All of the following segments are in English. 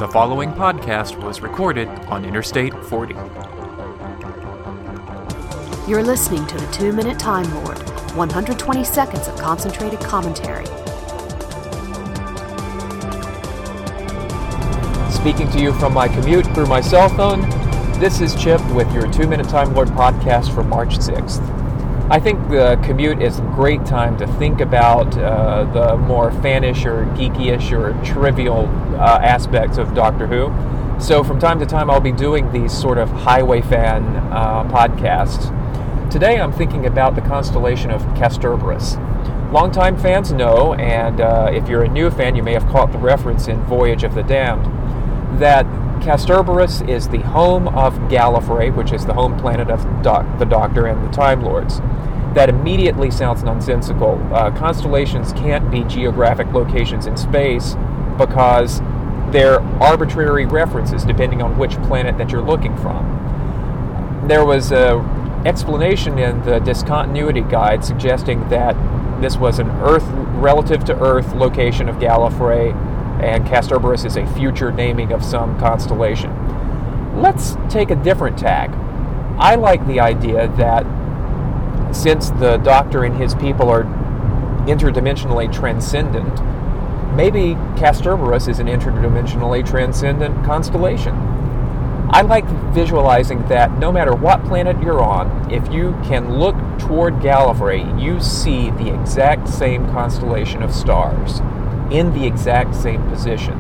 The following podcast was recorded on Interstate 40. You're listening to the 2-Minute Time Lord, 120 seconds of concentrated commentary. Speaking to you from my commute through my cell phone, this is Chip with your 2-Minute Time Lord podcast for March 6th. I think the commute is a great time to think about the more fanish or geeky-ish or trivial aspects of Doctor Who. So from time to time I'll be doing these sort of highway fan podcasts. Today I'm thinking about the constellation of Kasterborous. Longtime fans know, and if you're a new fan you may have caught the reference in Voyage of the Damned, that Kasterborous is the home of Gallifrey, which is the home planet of the Doctor and the Time Lords. That immediately sounds nonsensical. Constellations can't be geographic locations in space because they're arbitrary references depending on which planet that you're looking from. There was an explanation in the Discontinuity Guide suggesting that this was an Earth, relative to Earth location of Gallifrey, and Kasterborous is a future naming of some constellation. Let's take a different tack. I like the idea that since the Doctor and his people are interdimensionally transcendent, maybe Kasterborous is an interdimensionally transcendent constellation. I like visualizing that no matter what planet you're on, if you can look toward Gallifrey, you see the exact same constellation of stars in the exact same position.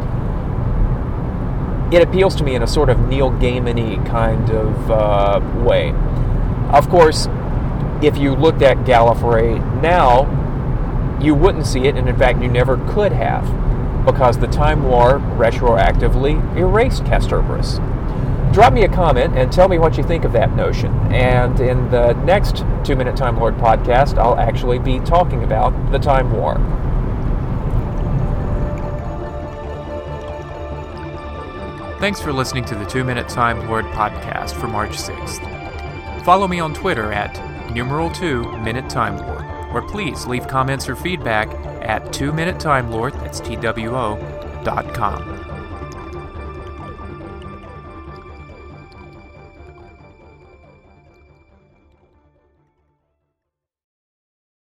It appeals to me in a sort of Neil Gaiman-y kind of way. Of course, if you looked at Gallifrey now, you wouldn't see it, and in fact you never could have, because the Time War retroactively erased Kasterborous. Drop me a comment and tell me what you think of that notion, and in the next 2-Minute Time Lord podcast, I'll actually be talking about the Time War. Thanks for listening to the 2-Minute Time Lord podcast for March 6th. Follow me on Twitter at @2Minute Time Lord, or please leave comments or feedback at 2MinuteTimeLord, that's TWO.com.